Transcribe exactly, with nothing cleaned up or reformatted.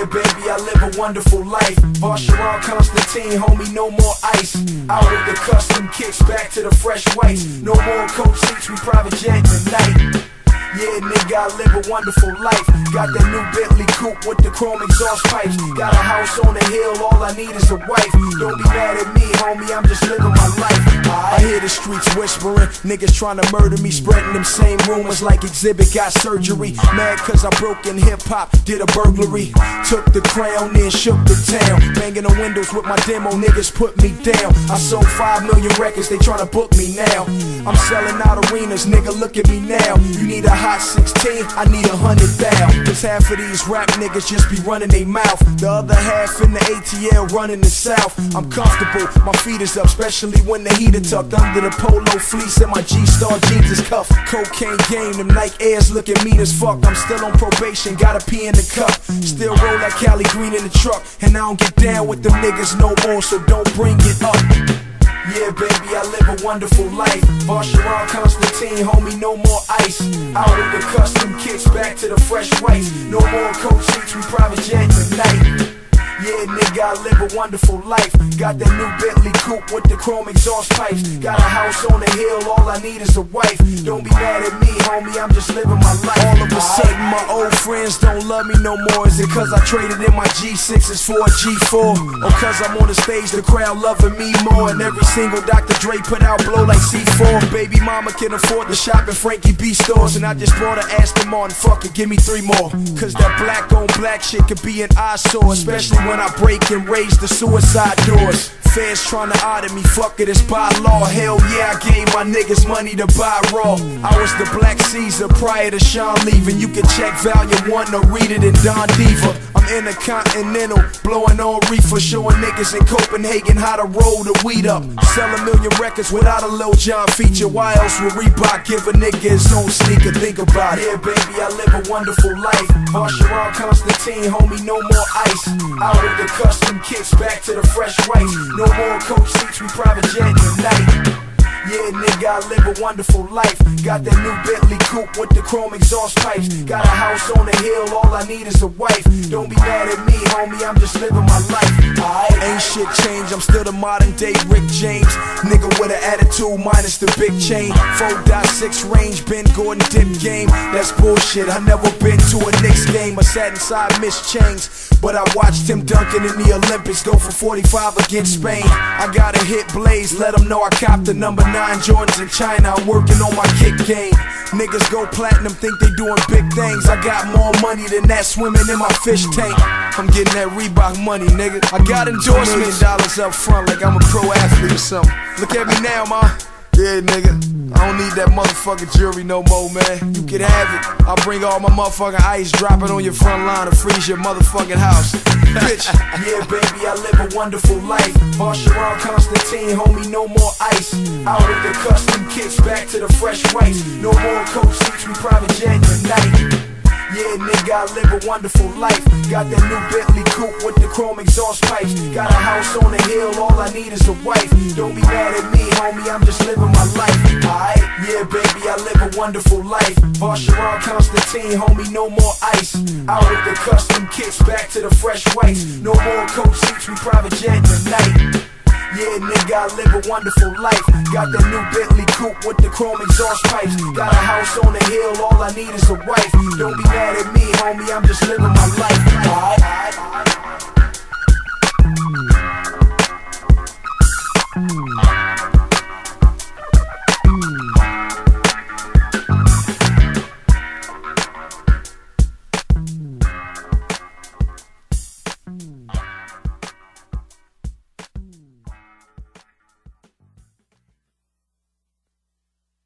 baby, I live a wonderful life. Vacheron Constantine, homie, no more ice. Out of the custom kicks, back to the fresh whites. No more coach seats, we private jet tonight. Yeah, nigga, I live a wonderful life. Got that new Bentley coupe with the chrome exhaust pipes. Got a house on the hill, all I need is a wife. Don't be mad at me, homie, I'm just living my life. I hear the streets whispering, niggas trying to murder me, spreading them same rumors like Exhibit got surgery. Mad cause I broke in hip-hop, did a burglary. Took the crown, then shook the town. Banging the windows with my demo, niggas put me down. I sold five million records, they tryna book me now. I'm selling out arenas, nigga, look at me now. You need a hot sixteen, I need a hundred thou. Cause half of these rap niggas just be running they mouth. The other half in the A T L running the south. I'm comfortable, my feet is up, especially when the heater tucked under the polo fleece and my G-Star jeans is cuffed. Cocaine game, them Nike Airs looking mean as fuck. I'm still on probation, gotta pee in the cup. Still roll that Cali Green in the truck. And I don't get down with them niggas no more, so don't bring it up. Yeah, baby, I live a wonderful life. Vacheron Constantine, homie, no more ice. Out of the custom kicks, back to the fresh whites. No more coach seats, we private jet tonight. Yeah, nigga, I live a wonderful life. Got that new Bentley coupe with the chrome exhaust pipes. Got a house on the hill, all I need is a wife. Don't be mad at me, homie, I'm just living my life. All of a sudden, my old friends don't love me no more. Is it cause I traded in my G sixes for a G four? Or cause I'm on the stage, the crowd loving me more? And every single Doctor Dre put out blow like C four. Baby mama can afford to shop at Frankie B stores. And I just bought her Aston Martin, fuck it, give me three more. Cause that black on black shit could be an eyesore, especially when I break and raise the suicide doors. Fans trying to audit me, fuck it, it's by law. Hell yeah, I gave my niggas money to buy Raw. I was the Black Caesar prior to Sean leaving. You can check Volume one or read it in Don Diva. I'm intercontinental, blowing on reefer, showing niggas in Copenhagen how to roll the weed up. Sell a million records without a Lil Jon feature. Why else would Reebok give a nigga his own sneaker? Think about it. Yeah, baby, I live a wonderful life. Vacheron Constantine, homie, no more ice. Out of the custom kicks, back to the fresh whites. No more coach seats, we private jet tonight. Yeah, nigga, I live a wonderful life. Got that new Bentley coupe with the chrome exhaust pipes. Got a house on the hill, all I need is a wife. Don't be mad at me, homie, I'm just living my life. Aight. Ain't shit changed, I'm still the modern day Rick James. Nigga with an attitude minus the big chain. four point six range, Ben Gordon dip game. That's bullshit, I never been to a Knicks game. I sat inside Miss Chains, but I watched him dunking in the Olympics. Go for forty-five against Spain. I gotta hit Blaze, let them know I copped the number nine Jordans in China. I'm working on my kick game. Niggas go platinum, think they doing big things. I got more money than that swimming in my fish tank. I'm getting that Reebok money, nigga. I got endorsements dollars up front like I'm a pro athlete or something. Look at me now, ma. Yeah, nigga, I don't need that motherfucking jewelry no more, man. You can have it. I'll bring all my motherfucking ice, drop it on your front lawn and freeze your motherfucking house. Bitch. Yeah, baby, I live a wonderful life. Vacheron Constantine, homie, no more ice. Out of the custom kicks, back to the fresh whites. No more coach seats, we private jet tonight. Yeah, nigga, I live a wonderful life. Got that new Bentley coupe with the chrome exhaust pipes. Got a house on the hill, all I need is a wife. Don't be mad at me, homie, I'm just living my life. Aight, yeah, baby, I live a wonderful life. Vacheron Constantine, homie, no more ice. Out of the custom kicks, back to the fresh whites. No more coach seats, we private jet tonight. Yeah, nigga, I live a wonderful life. Got that new Bentley coupe with the chrome exhaust pipes. Got a house on the hill, all I need is a wife. Don't be mad at me, homie, I'm just living my life. Aight, aight, aight.